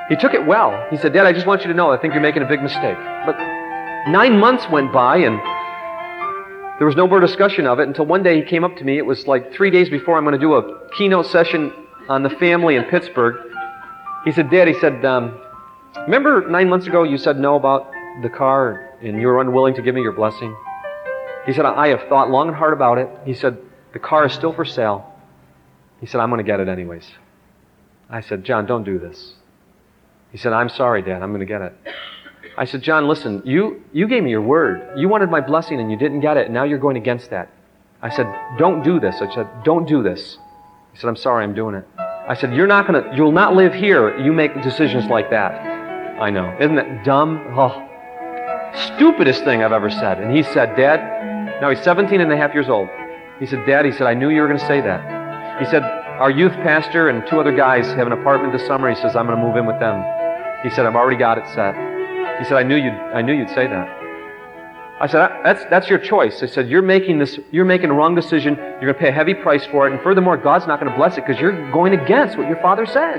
He took it well. He said, Dad, I just want you to know I think you're making a big mistake. But 9 months went by and there was no more discussion of it until one day he came up to me. It was like 3 days before I'm going to do a keynote session on the family in Pittsburgh. He said, Dad, he said, remember 9 months ago you said no about the car and you were unwilling to give me your blessing? He said, I have thought long and hard about it. He said, the car is still for sale. He said, I'm going to get it anyways. I said, John, don't do this. He said, I'm sorry, Dad, I'm going to get it. I said, John, listen, you gave me your word. You wanted my blessing and you didn't get it, and now you're going against that. I said, don't do this. I said, don't do this. He said, I'm sorry, I'm doing it. I said, you'll not live here. You make decisions like that. I know. Isn't that dumb? Oh, stupidest thing I've ever said. And he said, Dad, now he's 17 and a half years old. He said, Dad, he said, I knew you were going to say that. He said, our youth pastor and 2 other guys have an apartment this summer. He says, I'm going to move in with them. He said, I've already got it set. He said, I knew you'd say that. I said, that's your choice. I said, you're making a wrong decision. You're going to pay a heavy price for it. And furthermore, God's not going to bless it because you're going against what your father says.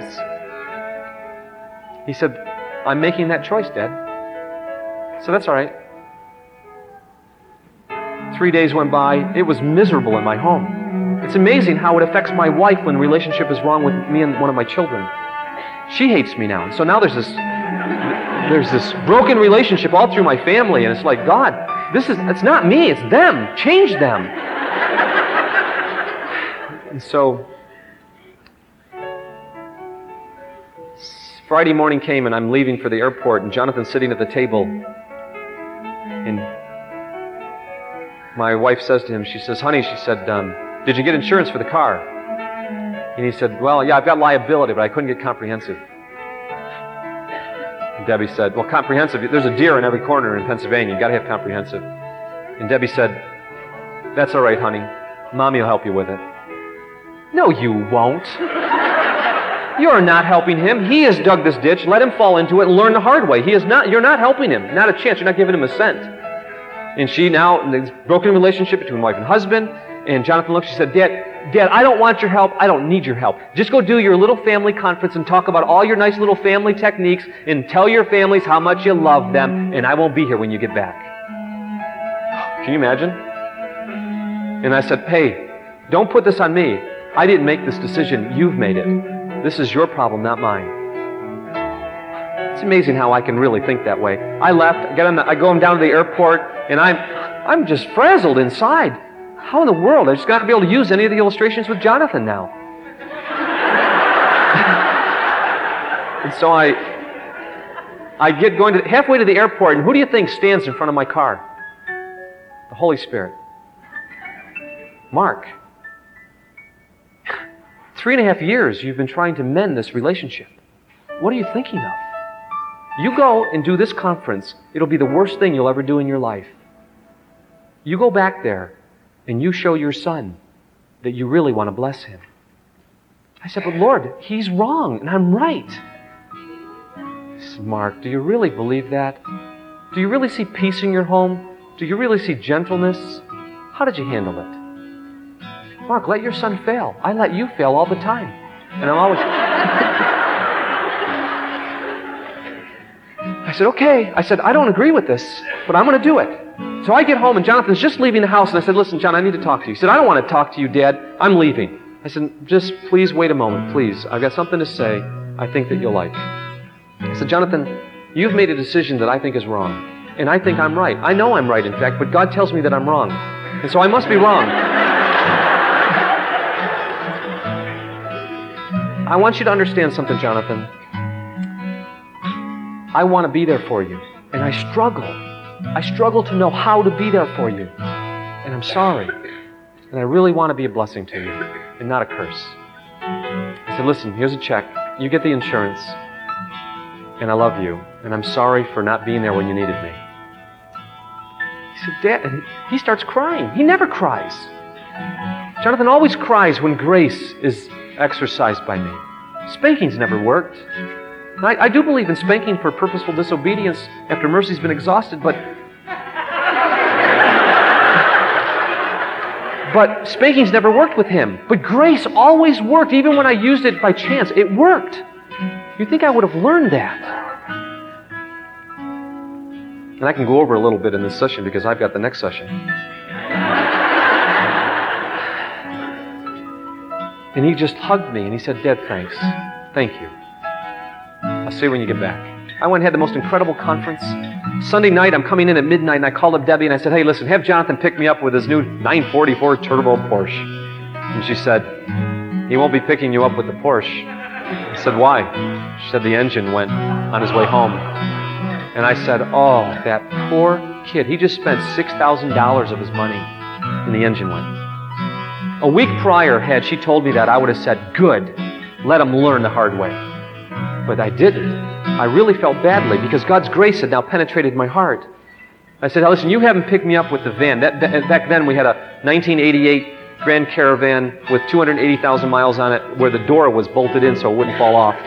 He said, I'm making that choice, Dad. So that's all right. 3 days went by. It was miserable in my home. It's amazing how it affects my wife when the relationship is wrong with me and one of my children. She hates me now. And so now there's this broken relationship all through my family, and it's like, God, it's not me, it's them. Change them. And so Friday morning came, and I'm leaving for the airport, and Jonathan's sitting at the table, and my wife says to him, she says, honey, she said, did you get insurance for the car? And he said, well, yeah, I've got liability, but I couldn't get comprehensive. And Debbie said, well, comprehensive, there's a deer in every corner in Pennsylvania. You've got to have comprehensive. And Debbie said, that's all right, honey. Mommy will help you with it. No, you won't. You're not helping him. He has dug this ditch. Let him fall into it and learn the hard way. You're not helping him. Not a chance. You're not giving him a cent. And she now, there's a broken relationship between wife and husband. And Jonathan looked, she said, Dad, I don't want your help. I don't need your help. Just go do your little family conference and talk about all your nice little family techniques and tell your families how much you love them, and I won't be here when you get back. Can you imagine? And I said, hey, don't put this on me. I didn't make this decision. You've made it. This is your problem, not mine. It's amazing how I can really think that way. I left, I go down to the airport, and I'm just frazzled inside. How in the world? I'm just not going to be able to use any of the illustrations with Jonathan now. And so I get going halfway to the airport, and who do you think stands in front of my car? The Holy Spirit. Mark. 3.5 years you've been trying to mend this relationship. What are you thinking of? You go and do this conference. It'll be the worst thing you'll ever do in your life. You go back there and you show your son that you really want to bless him. I said, but Lord, he's wrong and I'm right. He said, Mark, do you really believe that? Do you really see peace in your home? Do you really see gentleness? How did you handle it? Mark, let your son fail. I let you fail all the time. And I'm always... I said, okay. I said, I don't agree with this, but I'm going to do it. So I get home, and Jonathan's just leaving the house, and I said, listen, John, I need to talk to you. He said, I don't want to talk to you, Dad. I'm leaving. I said, just please wait a moment, please. I've got something to say I think that you'll like. I said, Jonathan, you've made a decision that I think is wrong, and I think I'm right. I know I'm right, in fact, but God tells me that I'm wrong, and so I must be wrong. I want you to understand something, Jonathan. I want to be there for you, and I struggle. I struggle to know how to be there for you, and I'm sorry, and I really want to be a blessing to you, and not a curse. I said, listen, here's a check. You get the insurance, and I love you, and I'm sorry for not being there when you needed me. He said, Dad, he starts crying. He never cries. Jonathan always cries when grace is exercised by me. Spanking's never worked. I do believe in spanking for purposeful disobedience after mercy's been exhausted, but spanking's never worked with him. But grace always worked, even when I used it by chance. It worked. You'd think I would have learned that. And I can go over a little bit in this session because I've got the next session. And he just hugged me and he said, Dad, thanks. Thank you. I'll see you when you get back. I went and had the most incredible conference. Sunday night, I'm coming in at midnight, and I called up Debbie and I said, hey, listen, have Jonathan pick me up with his new 944 turbo Porsche. And she said, he won't be picking you up with the Porsche. I said, why? She said, the engine went on his way home. And I said, oh, that poor kid. He just spent $6,000 of his money, and the engine went. A week prior, had she told me that, I would have said, good, let him learn the hard way. But I didn't. I really felt badly because God's grace had now penetrated my heart. I said, listen, you haven't picked me up with the van. Back then we had a 1988 Grand Caravan with 280,000 miles on it where the door was bolted in so it wouldn't fall off.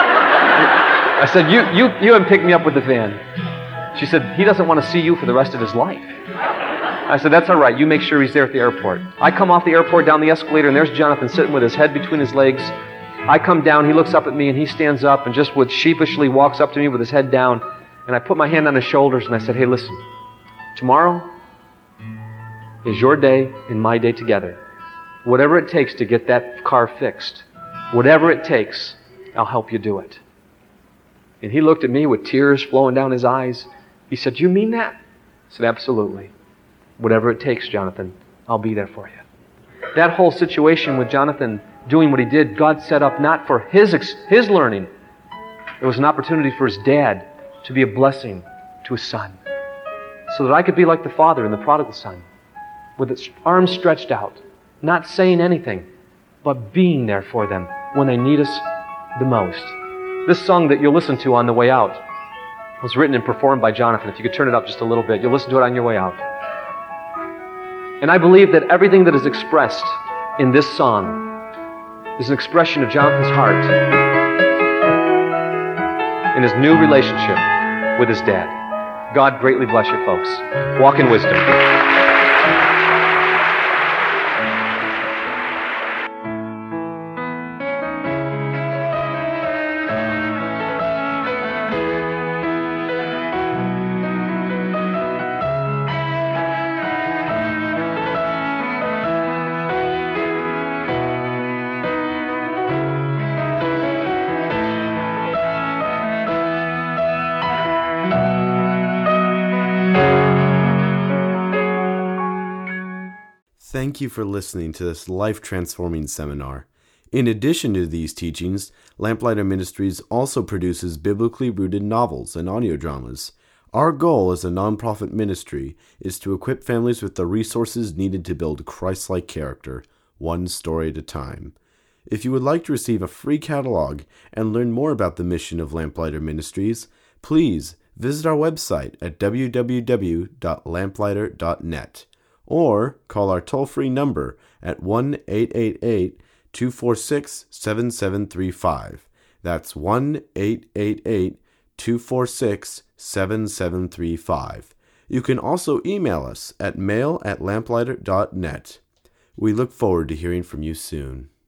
I said, you haven't picked me up with the van. She said, he doesn't want to see you for the rest of his life. I said, that's all right. You make sure he's there at the airport. I come off the airport down the escalator, and there's Jonathan sitting with his head between his legs. I come down, he looks up at me, and he stands up and just sheepishly walks up to me with his head down. And I put my hand on his shoulders, and I said, hey, listen, tomorrow is your day and my day together. Whatever it takes to get that car fixed, whatever it takes, I'll help you do it. And he looked at me with tears flowing down his eyes. He said, do you mean that? I said, absolutely. Whatever it takes, Jonathan, I'll be there for you. That whole situation with Jonathan doing what he did, God set up not for his learning. It was an opportunity for his dad to be a blessing to his son. So that I could be like the father in the prodigal son, with his arms stretched out, not saying anything, but being there for them when they need us the most. This song that you'll listen to on the way out was written and performed by Jonathan. If you could turn it up just a little bit, you'll listen to it on your way out. And I believe that everything that is expressed in this song is an expression of Jonathan's heart in his new relationship with his dad. God greatly bless you, folks. Walk in wisdom. Thank you for listening to this life-transforming seminar. In addition to these teachings, Lamplighter Ministries also produces biblically rooted novels and audio dramas. Our goal as a nonprofit ministry is to equip families with the resources needed to build Christ-like character, one story at a time. If you would like to receive a free catalog and learn more about the mission of Lamplighter Ministries, please visit our website at www.lamplighter.net. or call our toll-free number at 1-888-246-7735. That's 1-888-246-7735. You can also email us at mail@lamplighter.net. We look forward to hearing from you soon.